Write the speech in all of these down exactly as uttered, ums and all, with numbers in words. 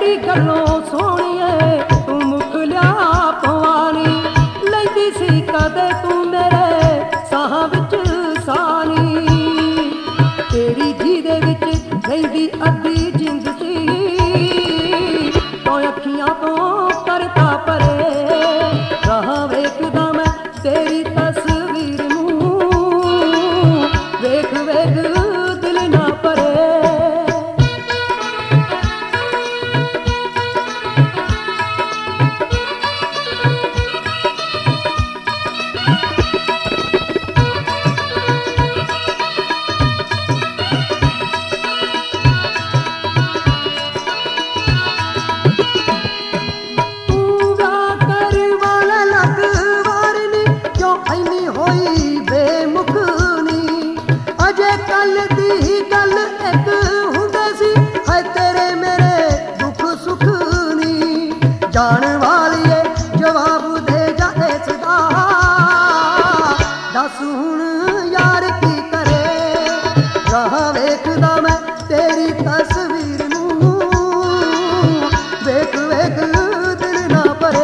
तेरी गलों सोहणिए तू मुखलिया पवानी लैंदी सी कदे तू मेरे साह विच सानी तेरी जीदे विच रहिंदी अद्धी जिंद सी तो अखियां तो करता परे राह वेखदा मैं तेरी तस्वीर नूं वेख वेख दिल ना परे जान वालिए जवाब दे जा इसदा दस हुण यार की करे राह वेखदा मैं तेरी तस्वीर नूं वेख वेख दिल ना परे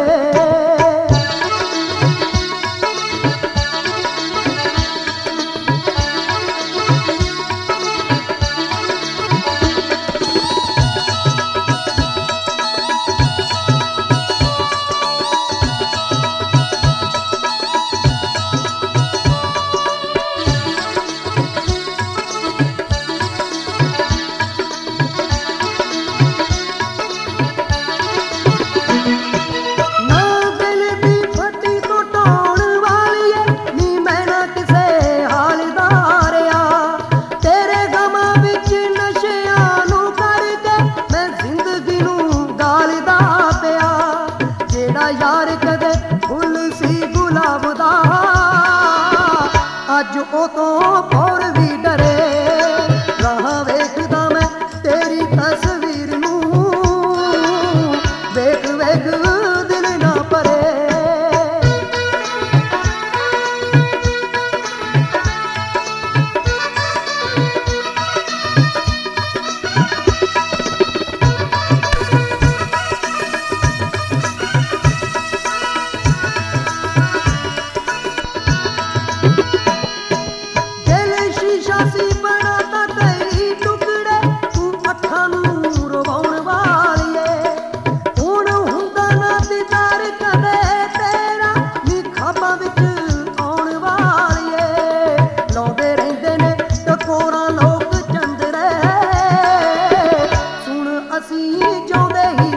यार कदे फुल सी गुलाब दा अज ओ तो और भी डरे राह वेखदा मैं तेरी तस्वीर नूं वेख वेख दिल ना परे ਅਸੀਂ ਜਿਉਂਦੇ ਹੀ